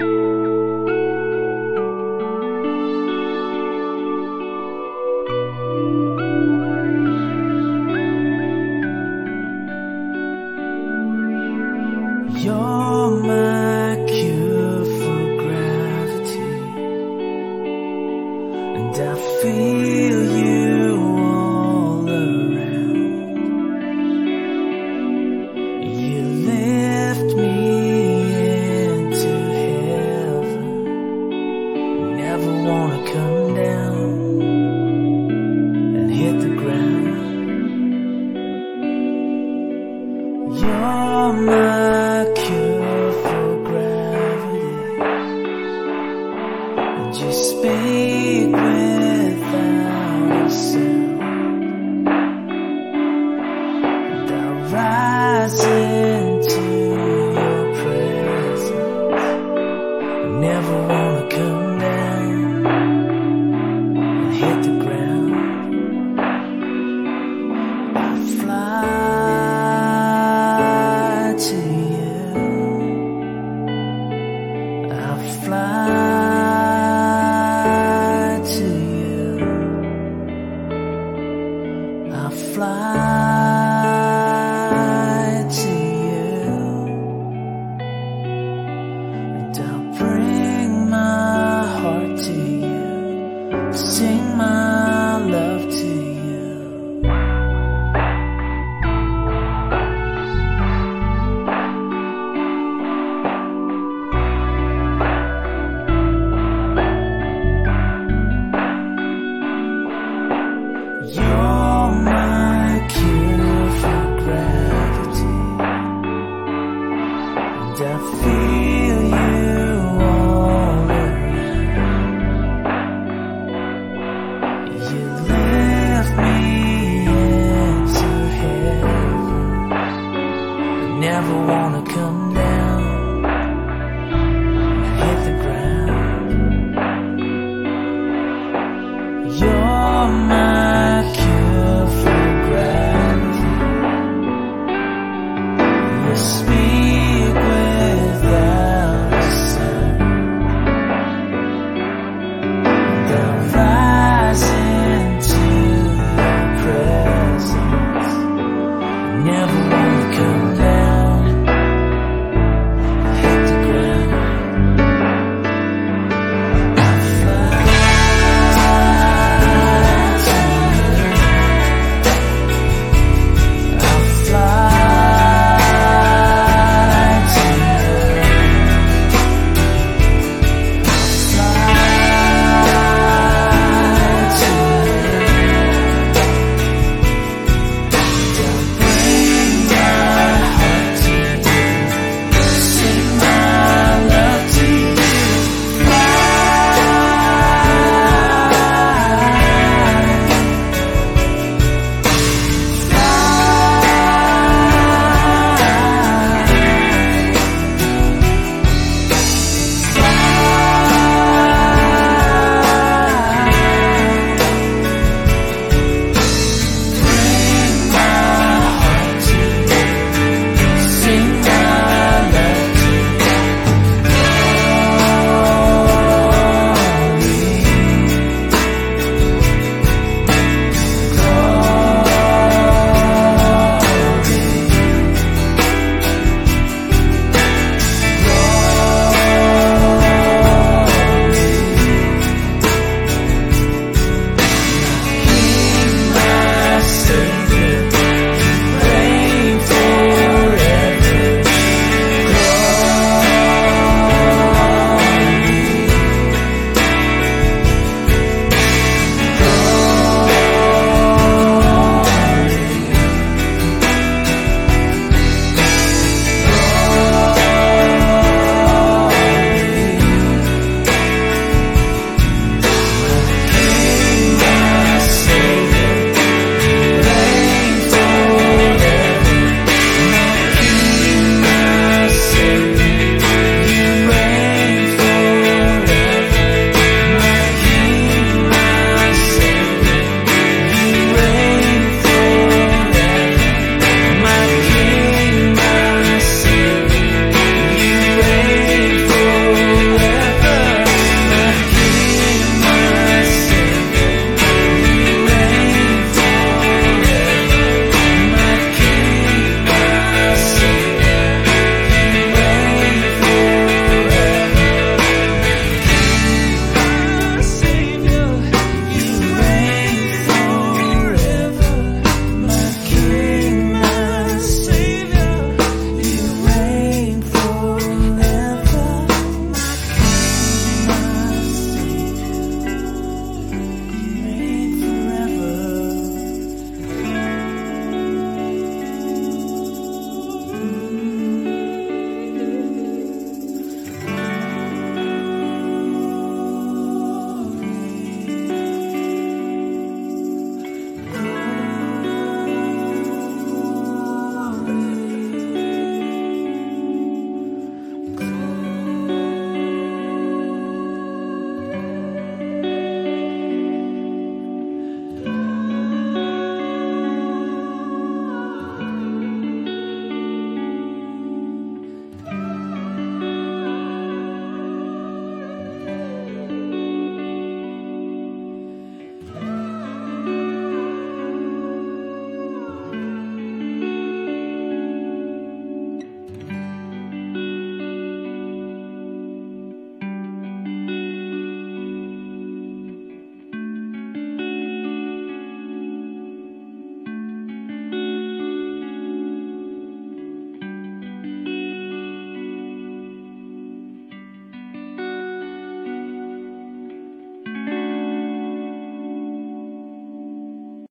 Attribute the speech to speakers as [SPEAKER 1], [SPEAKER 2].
[SPEAKER 1] You're my cure for gravity, and I feel you all around. You lift me into heaven, never wanna come down and hit the ground. You're my cure for gravity, and you speak without a sound, and I rise into your presence, never wanna come down and hit the ground. I fly to you, I fly to you, I fly to you, and I'll bring my heart to you, sing my love to you. You're my cure for gravity, and I feel